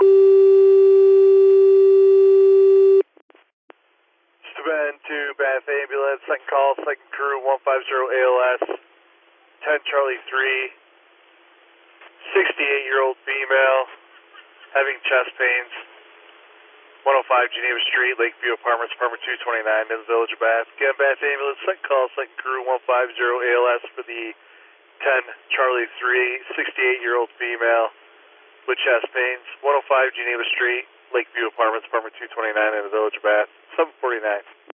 Steven to Bath Ambulance, second call, second crew, 150 ALS, 10 Charlie 3, 68-year-old female, having chest pains, 105 Geneva Street, Lakeview Apartments, apartment 229 in the Village of Bath. Again, Bath Ambulance, second call, second crew, 150 ALS for the 10 Charlie 3, 68-year-old female with chest pains, 105 Geneva Street, Lakeview Apartments, apartment 229 in the Village of Bath, 749.